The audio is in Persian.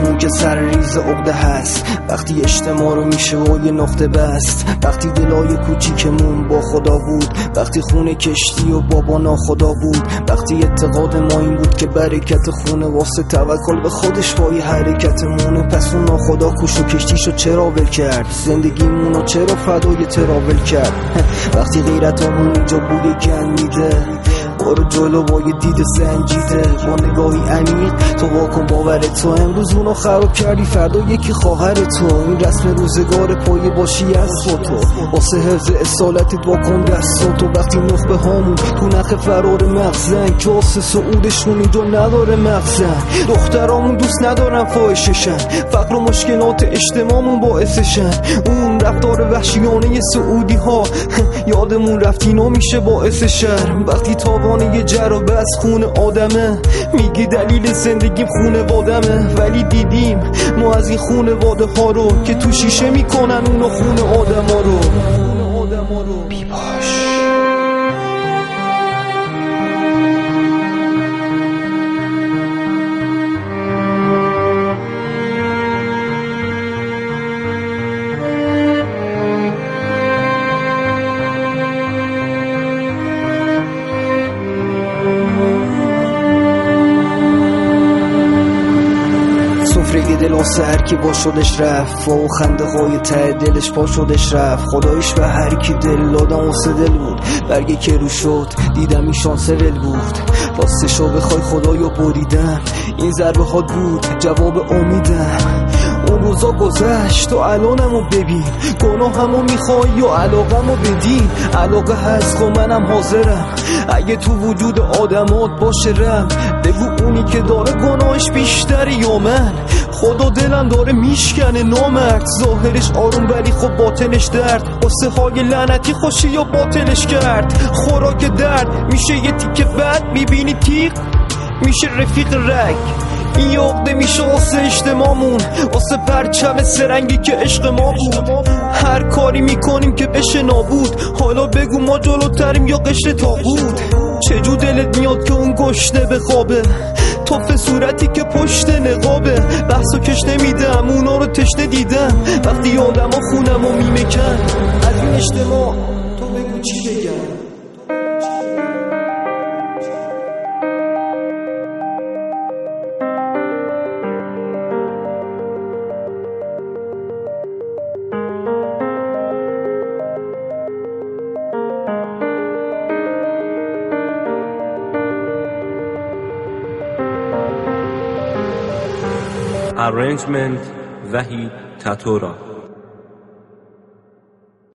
همون که سر ریز عقده هست، وقتی اجتماع رو میشه و یه نقطه بست، وقتی دلای کوچیکمون با خدا بود، وقتی خونه کشتی و بابا ناخدا بود، وقتی اعتقاد ما این بود که برکت خونه واسه توکل به خودش با یه حرکتمونه. پس اون ناخدا کوش و کشتیشو چرا ول کرد؟ زندگیمونو چرا فدای تراول کرد؟ وقتی غیرتامون اینجا بوی گن میده، برو جلو با یه دید سنجیده، با نگاهی عمیق تو واکن باورت تو. امروز اونو خراب کردی، فردا یکی خواهر تو. این رسم روزگار پایه باشی از تو، واسه حفظ اصالتت واکن دست تو. وقتی نخبه هامون تو نخ فرار مغزن، جاس سعودشون اینجا نداره مغزن. دخترامون دوست ندارن فاحششن، فقر و مشکلات اجتماعمون باعثشن. اون رفتار وحشیانه سعودی ها یادمون رفت اینا میشه باعث شر. وقتی تاوان یه جر و بس خون آدمه، میگی دلیل زندگیم خونه وادمه، ولی دیدیم ما از این خونه واده ها رو که تو شیشه میکنن اونو خونه آدم ها رو. بیباش سفره دل آسر که با شدش رفت، و خنده های ته دلش پا شدش رفت. خدایش به هر کی دل دادم واسه دل بود، برگه که رو شد دیدم این شانس ول بود. راستشو بخوای خدایو بریدم، این ضربه ها بود جواب امیدم. اون روزا گذشت و الانمو ببین، گناهمو میخوای و علاقمو بدین. علاقه هست و منم حاضرم، اگه تو وجود آدمات باشه رم. بگو اونی که داره گناهش بیشتره یا من؟ خدا دلم داره میشکنه نامرد، ظاهرش آروم ولی خب باطنش درد. قصه های لعنتی خوشی یا باطلش کرد. خوراک درد میشه یه تیکه بد، میبینی تیغ میشه رفیق رگ. این یه عقده میشه واسه اجتماعمون، واسه پرچم سرنگی که عشق ما بود. هر کاری میکنیم که بشه نابود، حالا بگو ما جلوتریم یا قشر تابود. چجور دلت میاد که اون گشنه به خوابه، توف صورتی که پشت نقابه. بحثو کش نمیدم اونا رو تشنه دیدم، وقتی آدم ها خونم و میمکن. از این اجتماع تو بگو چی بگم؟ Arrangement Vahid Tatora.